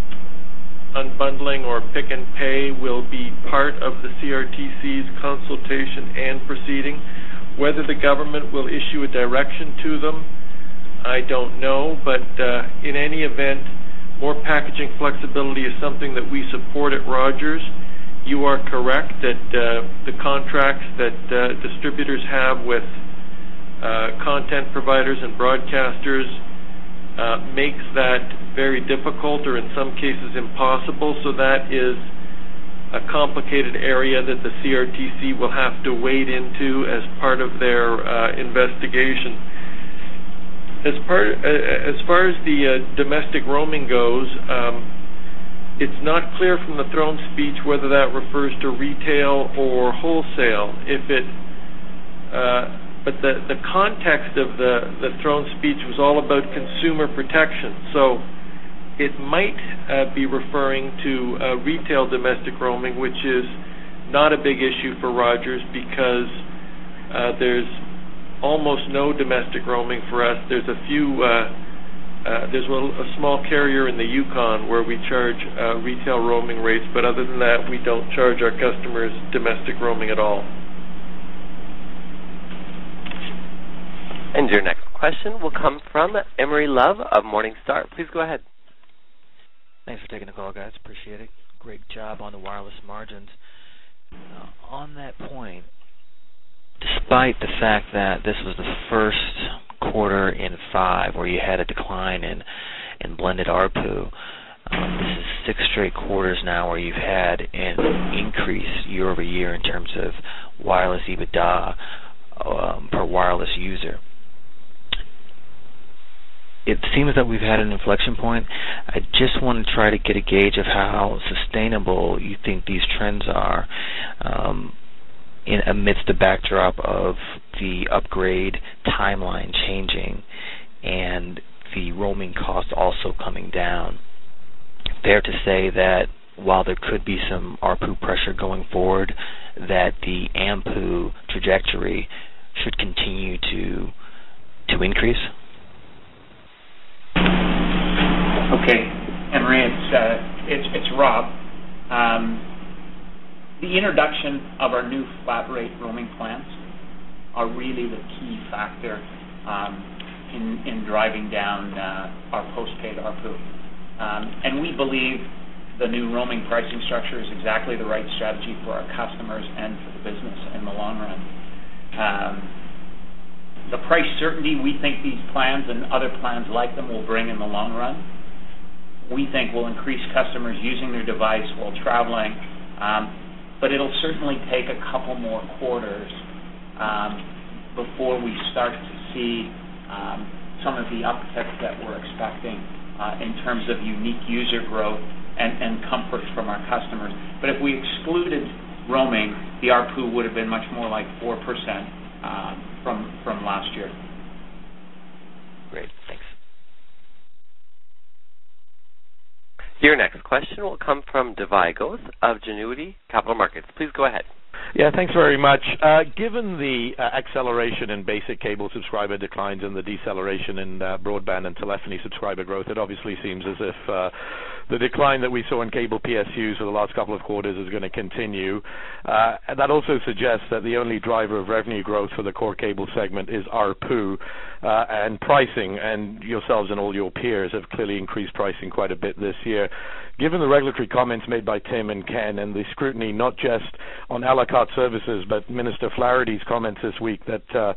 unbundling or pick and pay will be part of the C R T C's consultation and proceeding. Whether the government will issue a direction to them, I don't know, but uh, in any event, more packaging flexibility is something that we support at Rogers. You are correct that uh, the contracts that uh, distributors have with uh, content providers and broadcasters uh, makes that very difficult, or in some cases impossible, so that is a complicated area that the C R T C will have to wade into as part of their uh, investigation. As, part, uh, as far as the uh, domestic roaming goes, um, it's not clear from the throne speech whether that refers to retail or wholesale. If it, uh, but the, the context of the, the throne speech was all about consumer protection. So it might uh, be referring to uh, retail domestic roaming, which is not a big issue for Rogers because uh, there's almost no domestic roaming for us. There's a few, uh, uh, there's a, a small carrier in the Yukon where we charge uh, retail roaming rates, but other than that, we don't charge our customers domestic roaming at all. And your next question will come from Emery Love of Morningstar. Please go ahead. Thanks for taking the call, guys. Appreciate it. Great job on the wireless margins. Uh, on that point, despite the fact that this was the first quarter in five where you had a decline in, in blended A R P U, um, this is six straight quarters now where you've had an increase year over year in terms of wireless EBITDA um, per wireless user. It seems that we've had an inflection point. I just want to try to get a gauge of how sustainable you think these trends are um, in amidst the backdrop of the upgrade timeline changing and the roaming cost also coming down. Fair to say that while there could be some A R P U pressure going forward, that the A M P U trajectory should continue to to increase? Okay, Emery, it's uh, it's it's Rob. Um, the introduction of our new flat rate roaming plans are really the key factor um, in in driving down uh, our postpaid A R P U. Um, and we believe the new roaming pricing structure is exactly the right strategy for our customers and for the business in the long run. Um, the price certainty we think these plans and other plans like them will bring in the long run, we think will increase customers using their device while traveling, um, but it'll certainly take a couple more quarters um, before we start to see um, some of the uptick that we're expecting uh, in terms of unique user growth and, and comfort from our customers. But if we excluded roaming, the A R P U would have been much more like four percent um, from, from last year. Great, thanks. Your next question will come from Devai Ghosh of Genuity Capital Markets. Please go ahead. Yeah, thanks very much. Uh, given the uh, acceleration in basic cable subscriber declines and the deceleration in uh, broadband and telephony subscriber growth, it obviously seems as if uh, the decline that we saw in cable P S Us for the last couple of quarters is going to continue. Uh, and that also suggests that the only driver of revenue growth for the core cable segment is A R P U uh, and pricing, and yourselves and all your peers have clearly increased pricing quite a bit this year. Given the regulatory comments made by Tim and Ken and the scrutiny not just on a la carte services, but Minister Flaherty's comments this week that uh,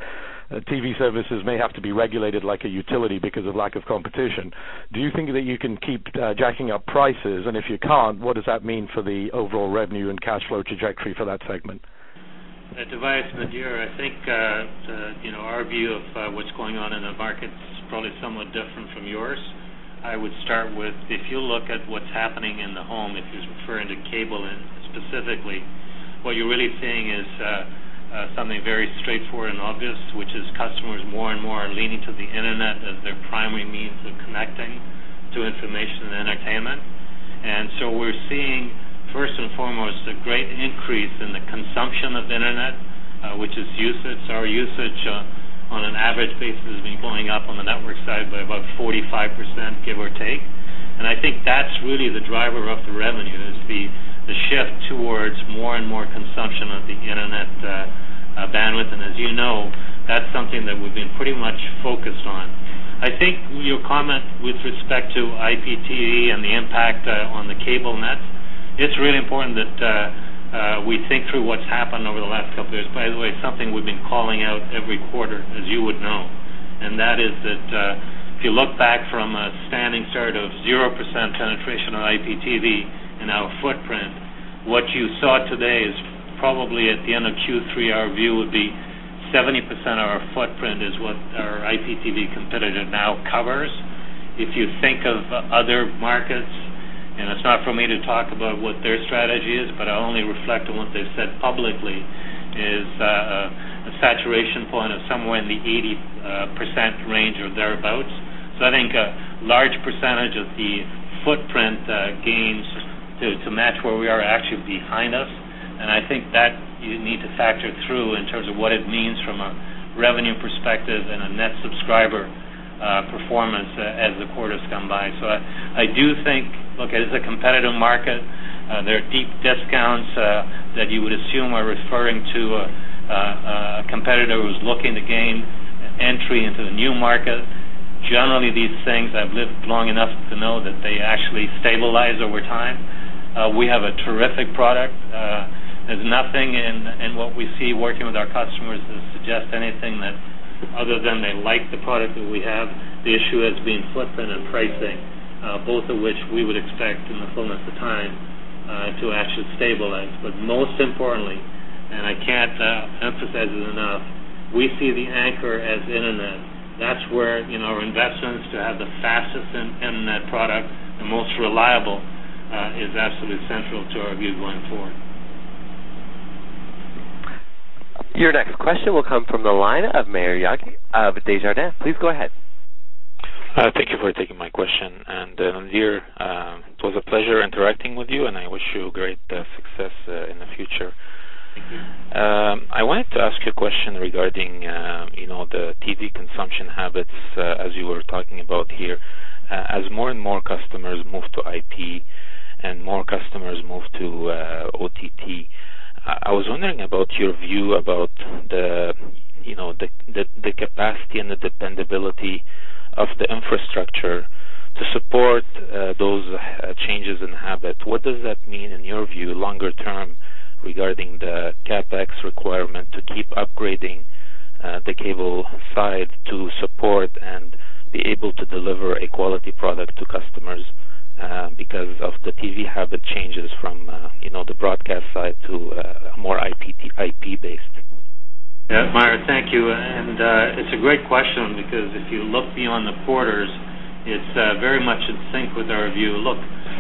T V services may have to be regulated like a utility because of lack of competition, do you think that you can keep uh, jacking up prices? And if you can't, what does that mean for the overall revenue and cash flow trajectory for that segment? Uh, Device, Nadir, I think uh, the, you know our view of uh, what's going on in the market is probably somewhat different from yours. I would start with, if you look at what's happening in the home, if you're referring to cable and specifically, what you're really seeing is uh, uh, something very straightforward and obvious, which is customers more and more are leaning to the internet as their primary means of connecting to information and entertainment. And so we're seeing, first and foremost, a great increase in the consumption of internet, uh, which is usage. Our usage uh, on an average basis has been going up on the network side by about forty-five percent, give or take. And I think that's really the driver of the revenue, is the, the shift towards more and more consumption of the internet uh, uh, bandwidth. And as you know, that's something that we've been pretty much focused on. I think your comment with respect to I P T V and the impact uh, on the cable nets, it's really important that uh, Uh, we think through what's happened over the last couple of years. By the way, something we've been calling out every quarter, as you would know, and that is that uh, if you look back from a standing start of zero percent penetration of I P T V in our footprint, what you saw today is probably at the end of Q three, our view would be seventy percent of our footprint is what our I P T V competitor now covers. If you think of uh, other markets, and it's not for me to talk about what their strategy is, but I only reflect on what they've said publicly, is uh, a saturation point of somewhere in the eighty percent uh, range or thereabouts. So I think a large percentage of the footprint uh, gains to, to match where we are actually behind us, and I think that you need to factor through in terms of what it means from a revenue perspective and a net subscriber uh, performance uh, as the quarters come by. So I, I do think, look, it's a competitive market. Uh, there are deep discounts uh, that you would assume are referring to a, a, a competitor who's looking to gain entry into the new market. Generally, these things, I've lived long enough to know that they actually stabilize over time. Uh, we have a terrific product. Uh, there's nothing in, in what we see working with our customers that suggests anything that, other than they like the product that we have. The issue has been footprint and pricing, uh, both of which we would expect in the fullness of time uh, to actually stabilize. But most importantly, and I can't uh, emphasize it enough, we see the anchor as internet. That's where, you know, our investments to have the fastest in, internet product, the most reliable, uh, is absolutely central to our view going forward. Your next question will come from the line of Maher Yaghi of Desjardins. Please go ahead. Uh, thank you for taking my question. And uh, Nadir, uh, it was a pleasure interacting with you, and I wish you great uh, success uh, in the future. Thank you. Um, I wanted to ask you a question regarding, uh, you know, the T V consumption habits, uh, as you were talking about here. Uh, as more and more customers move to I P and more customers move to uh, O T T, I was wondering about your view about the, you know, the, the the capacity and the dependability of the infrastructure to support uh, those uh, changes in habit, what does that mean in your view, longer term, regarding the CapEx requirement to keep upgrading uh, the cable side to support and be able to deliver a quality product to customers uh, because of the T V habit changes from uh, you know the broadcast side to uh, more I P I P based? Yeah, Myra, thank you. And uh, it's a great question because if you look beyond the quarters, it's uh, very much in sync with our view. Look,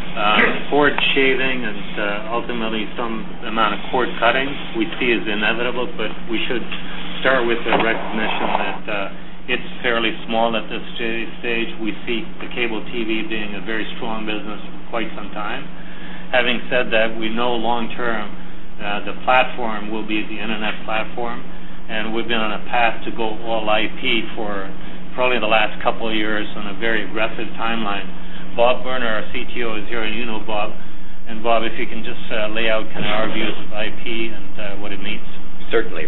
uh, cord shaving and uh, ultimately some amount of cord cutting we see is inevitable, but we should start with the recognition that uh, it's fairly small at this stage. We see the cable T V being a very strong business for quite some time. Having said that, we know long-term uh, the platform will be the Internet platform, and we've been on a path to go all I P for probably the last couple of years on a very aggressive timeline. Bob Berner, our C T O, is here, and you know Bob. And Bob, if you can just uh, lay out kind of our views of I P and uh, what it means. Certainly.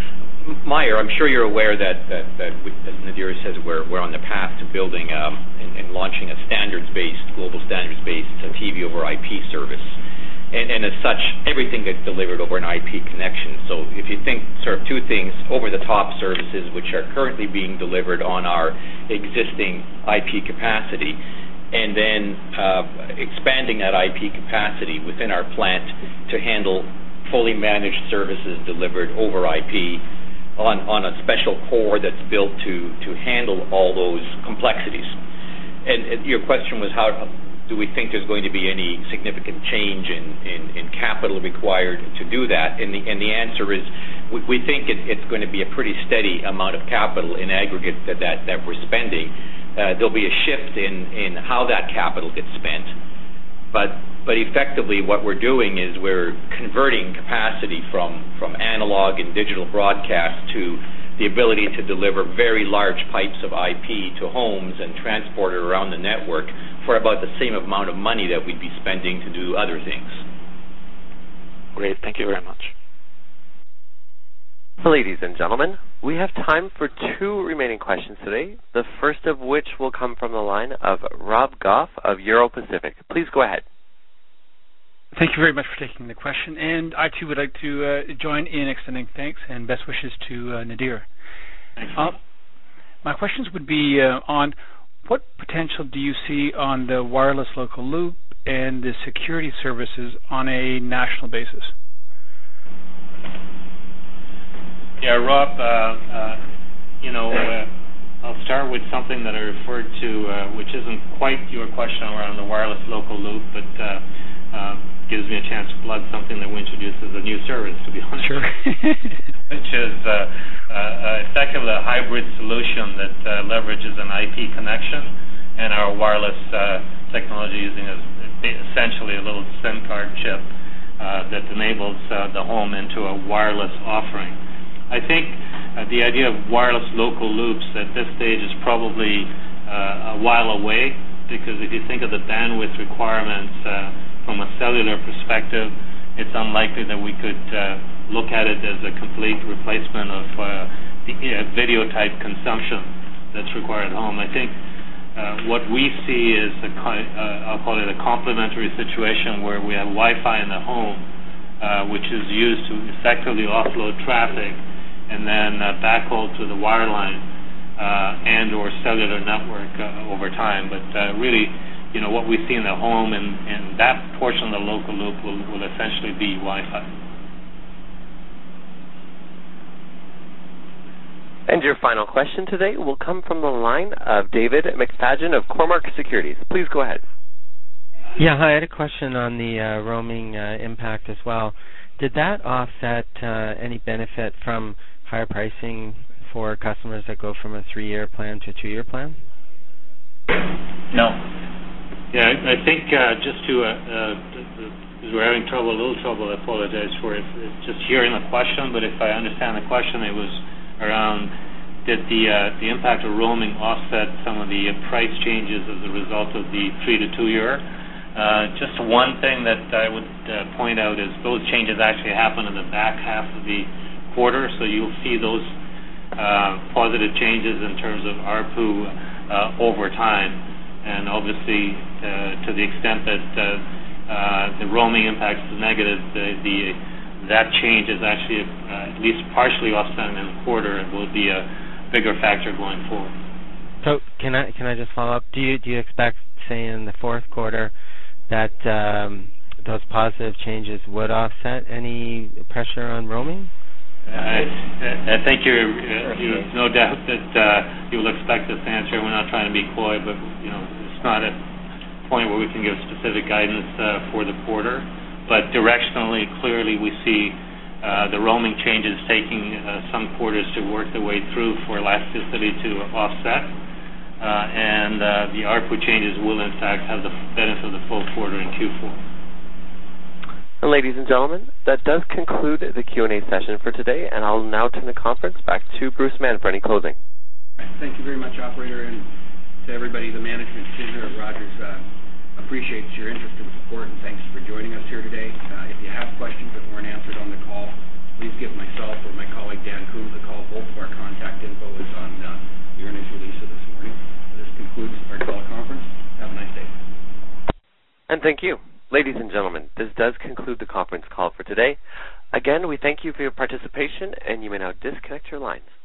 Meyer, I'm sure you're aware that, that, that we, as Nadir says, we're, we're on the path to building um, and, and launching a standards-based, global standards-based uh, T V over I P service. And, and as such, everything gets delivered over an I P connection. So if you think sort of two things, over-the-top services which are currently being delivered on our existing I P capacity, and then uh, expanding that I P capacity within our plant to handle fully managed services delivered over I P on, on a special core that's built to, to handle all those complexities. And, and your question was how do we think there's going to be any significant change in, in, in capital required to do that? And the, and the answer is we, we think it, it's going to be a pretty steady amount of capital in aggregate that, that, that we're spending. Uh, there'll be a shift in, in how that capital gets spent. But, but effectively what we're doing is we're converting capacity from, from analog and digital broadcast to the ability to deliver very large pipes of I P to homes and transport it around the network for about the same amount of money that we'd be spending to do other things. Great. Thank you very much. Ladies and gentlemen, we have time for two remaining questions today, the first of which will come from the line of Rob Goff of Euro Pacific. Please go ahead. Thank you very much for taking the question, and I too would like to uh, join in extending thanks and best wishes to uh, Nadir. Thanks. Uh, my questions would be uh, on what potential do you see on the wireless local loop and the security services on a national basis? Yeah, Rob, uh, uh, you know, uh, I'll start with something that I referred to, uh, which isn't quite your question around the wireless local loop, but uh, uh, gives me a chance to plug something that we introduced as a new service, to be honest. Sure. Which is uh, uh, effectively a hybrid solution that uh, leverages an I P connection and our wireless uh, technology using a, essentially a little SIM card chip uh, that enables uh, the home into a wireless offering. I think uh, the idea of wireless local loops at this stage is probably uh, a while away, because if you think of the bandwidth requirements uh, from a cellular perspective, it's unlikely that we could uh, look at it as a complete replacement of uh, the uh, video type consumption that's required at home. I think uh, what we see is, a, uh, I'll call it a complementary situation where we have Wi-Fi in the home, uh, which is used to effectively offload traffic and then uh, backhaul to the wireline uh, and or cellular network uh, over time. But uh, really, you know, what we see in the home and, and that portion of the local loop will, will essentially be Wi-Fi. And your final question today will come from the line of David McFadgen of Cormark Securities. Please go ahead. Yeah, hi. I had a question on the uh, roaming uh, impact as well. Did that offset uh, any benefit from higher pricing for customers that go from a three-year plan to a two-year plan? No. Yeah, I, I think uh, just to, uh, uh, we're having trouble, a little trouble, I apologize for it, just hearing the question, but if I understand the question, it was around did the uh, the impact of roaming offset some of the uh, price changes as a result of the three to two year. Uh, just one thing that I would uh, point out is those changes actually happen in the back half of the quarter, so you'll see those uh, positive changes in terms of A R P U uh, over time. and obviously uh, to the extent that uh, uh, the roaming impact is negative, the, the that change is actually uh, at least partially offset in the quarter and will be a bigger factor going forward. So can I can I just follow up? Do you do you expect, say, in the fourth quarter, that um, those positive changes would offset any pressure on roaming? I, I think you're, uh, you have no doubt that uh, you will expect this answer. We're not trying to be coy, but you know it's not a point where we can give specific guidance uh, for the quarter. But directionally, clearly, we see uh, the roaming changes taking uh, some quarters to work their way through for elasticity to offset, uh, and uh, the A R P U changes will in fact have the benefit of the full quarter in Q four. And ladies and gentlemen, that does conclude the Q and A session for today, and I'll now turn the conference back to Bruce Mann for any closing. Thank you very much, operator, and to everybody, the management team here at Rogers uh, appreciates your interest and support, and thanks for joining us here today. Uh, if you have questions that weren't answered on the call, please give myself or my colleague Dan Coombs a call. Both of our contact info is on uh, the earnings release of this morning. This concludes our teleconference. Have a nice day. And thank you. Ladies and gentlemen, this does conclude the conference call for today. Again, we thank you for your participation, and you may now disconnect your lines.